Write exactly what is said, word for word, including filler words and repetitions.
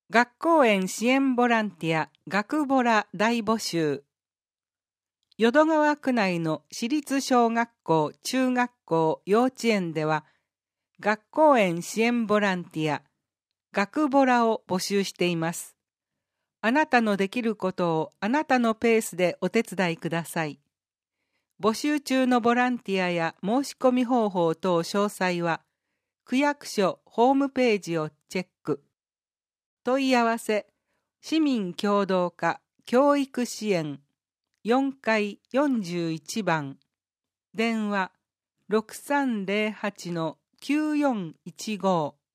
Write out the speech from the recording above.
学校園支援ボランティア学ボラ大募集。淀川区内の私立小学校、中学校、幼稚園では、学校園支援ボランティア学ボラを募集しています。あなたのできることをあなたのペースでお手伝いください。募集中のボランティアや申し込み方法等詳細は、区役所ホームページをチェック。問い合わせ、市民協働課教育支援よんかいよんじゅういちばん、電話 ろくさんぜろはちのきゅうよんいちご